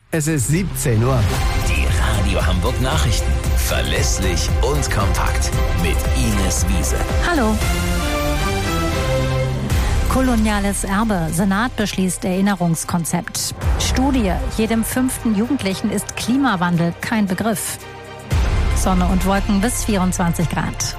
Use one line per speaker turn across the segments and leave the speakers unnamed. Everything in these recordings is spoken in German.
Es ist 17 Uhr.
Die Radio Hamburg Nachrichten. Verlässlich und kompakt. Mit Ines Wiese.
Hallo. Koloniales Erbe. Senat beschließt Erinnerungskonzept. Studie. Jedem 5. Jugendlichen ist Klimawandel kein Begriff. Sonne und Wolken bis 24 Grad.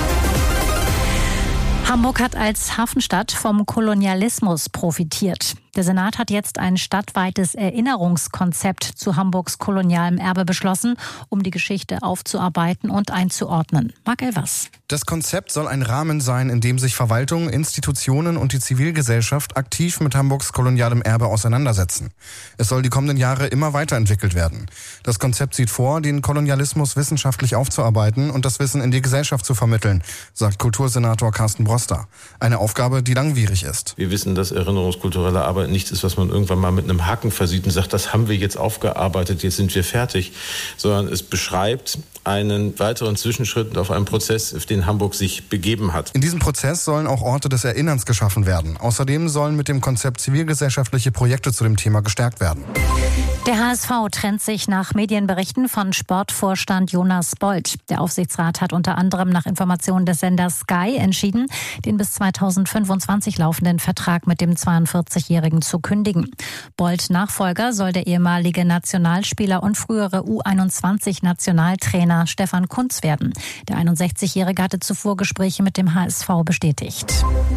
Hamburg hat als Hafenstadt vom Kolonialismus profitiert. Der Senat hat jetzt ein stadtweites Erinnerungskonzept zu Hamburgs kolonialem Erbe beschlossen, um die Geschichte aufzuarbeiten und einzuordnen. Marc Elvers.
Das Konzept soll ein Rahmen sein, in dem sich Verwaltung, Institutionen und die Zivilgesellschaft aktiv mit Hamburgs kolonialem Erbe auseinandersetzen. Es soll die kommenden Jahre immer weiterentwickelt werden. Das Konzept sieht vor, den Kolonialismus wissenschaftlich aufzuarbeiten und das Wissen in die Gesellschaft zu vermitteln, sagt Kultursenator Carsten Broster. Eine Aufgabe, die langwierig ist.
Wir wissen, dass erinnerungskulturelle Arbeit nichts ist, was man irgendwann mal mit einem Haken versieht und sagt, das haben wir jetzt aufgearbeitet, jetzt sind wir fertig, sondern es beschreibt einen weiteren Zwischenschritt auf einen Prozess, auf den Hamburg sich begeben hat.
In diesem Prozess sollen auch Orte des Erinnerns geschaffen werden. Außerdem sollen mit dem Konzept zivilgesellschaftliche Projekte zu dem Thema gestärkt werden.
Der HSV trennt sich nach Medienberichten von Sportvorstand Jonas Bold. Der Aufsichtsrat hat unter anderem nach Informationen des Senders Sky entschieden, den bis 2025 laufenden Vertrag mit dem 42-Jährigen zu kündigen. Bold Nachfolger soll der ehemalige Nationalspieler und frühere U21-Nationaltrainer Stefan Kuntz werden. Der 61-Jährige hatte zuvor Gespräche mit dem HSV bestätigt.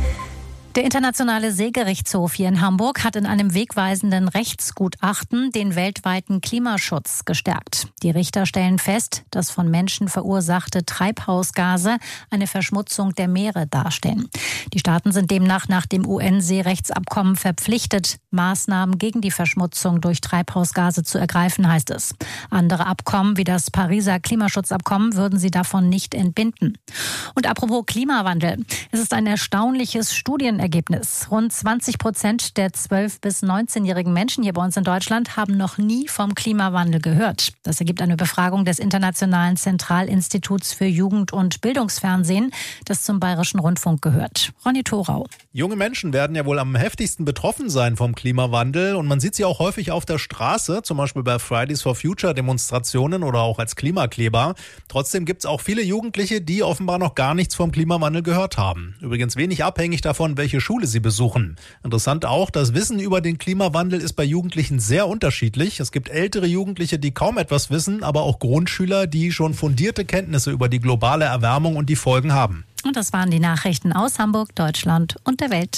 Der Internationale Seegerichtshof hier in Hamburg hat in einem wegweisenden Rechtsgutachten den weltweiten Klimaschutz gestärkt. Die Richter stellen fest, dass von Menschen verursachte Treibhausgase eine Verschmutzung der Meere darstellen. Die Staaten sind demnach nach dem UN-Seerechtsabkommen verpflichtet, Maßnahmen gegen die Verschmutzung durch Treibhausgase zu ergreifen, heißt es. Andere Abkommen wie das Pariser Klimaschutzabkommen würden sie davon nicht entbinden. Und apropos Klimawandel, es ist ein erstaunliches Studienergebnis. Rund 20% der 12- bis 19-jährigen Menschen hier bei uns in Deutschland haben noch nie vom Klimawandel gehört. Das ergibt eine Befragung des Internationalen Zentralinstituts für Jugend- und Bildungsfernsehen, das zum Bayerischen Rundfunk gehört. Ronny Thorau.
Junge Menschen werden ja wohl am heftigsten betroffen sein vom Klimawandel und man sieht sie auch häufig auf der Straße, zum Beispiel bei Fridays for Future Demonstrationen oder auch als Klimakleber. Trotzdem gibt es auch viele Jugendliche, die offenbar noch gar nichts vom Klimawandel gehört haben. Übrigens wenig abhängig davon, welche Schule sie besuchen. Interessant auch, das Wissen über den Klimawandel ist bei Jugendlichen sehr unterschiedlich. Es gibt ältere Jugendliche, die kaum etwas wissen, aber auch Grundschüler, die schon fundierte Kenntnisse über die globale Erwärmung und die Folgen haben.
Und das waren die Nachrichten aus Hamburg, Deutschland und der Welt.